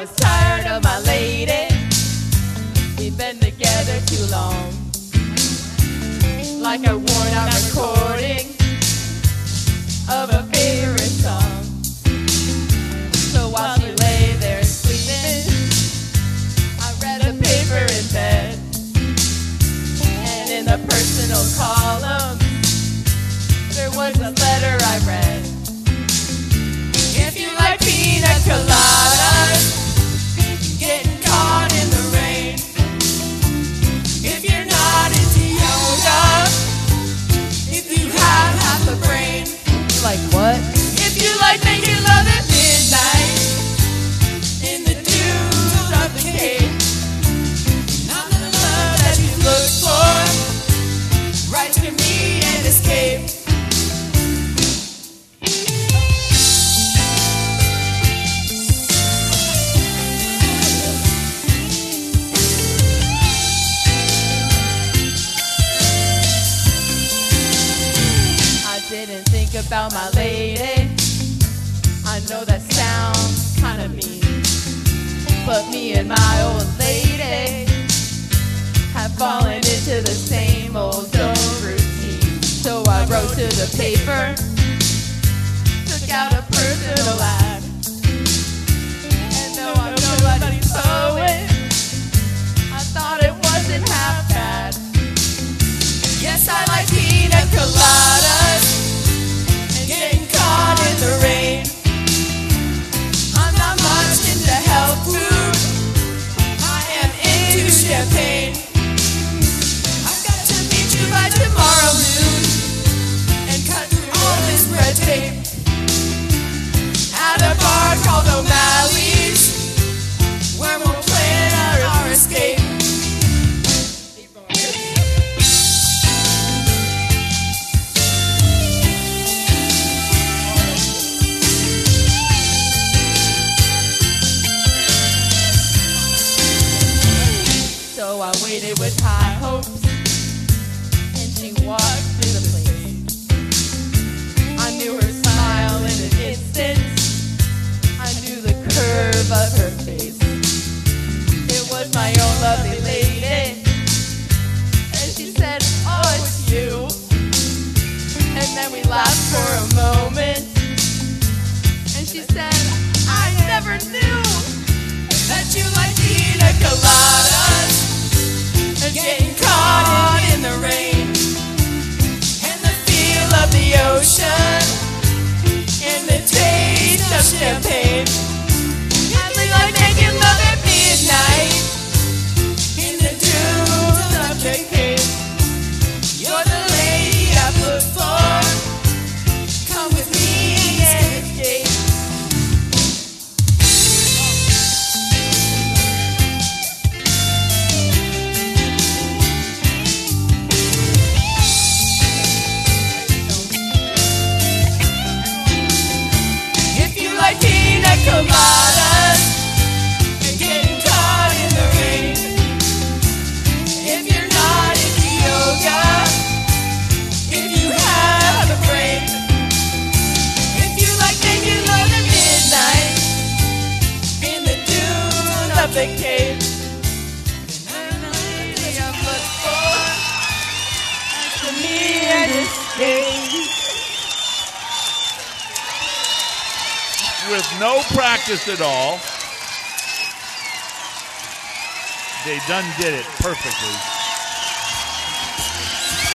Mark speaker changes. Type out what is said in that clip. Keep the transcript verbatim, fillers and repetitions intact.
Speaker 1: was tired of my lady. We've been together too long. Like a worn out recording of a favorite song. So while she lay there sleeping, I read the paper in bed. And in the personal column, there was a letter I read. If you like pina coladas, getting caught in the rain. If you're not into yoga, if you have half a brain. Like what? If you like making love at midnight, in the dunes of the cave. Not the love that you look for, write to me and escape. Didn't think about my lady. I know that sounds kinda mean, but me and my old lady have fallen into the same old dull routine. So I wrote to the paper, took out a personal ad, and though I'm nobody's poet, I thought it wasn't half bad. Yes, I like pina coladas, getting caught in the rain. I'm not much into health food, I am into champagne. I've got to meet you by tomorrow noon and cut through all this red tape at a bar called O'Malley's, where we'll plan our, our escape. So I waited with high hopes, and she walked through the place. I knew her smile in an instant, I knew the curve of her face. It was my own lovely lady, and she said, oh, it's you. And then we laughed for a moment, and she said, I never knew that you like pina coladas and getting caught in the rain, and the feel of the ocean, and the taste of champagne. And we like making love at midnight, in the dunes of the cave. You're the lady I look for, come with me and escape. Like pina coladas and getting caught in the rain. If you're not into yoga, if you have a brain. If you like making love at midnight in the dunes of the cave. And the lady I've looked for, to me and escape.
Speaker 2: With no practice at all, they done did it perfectly.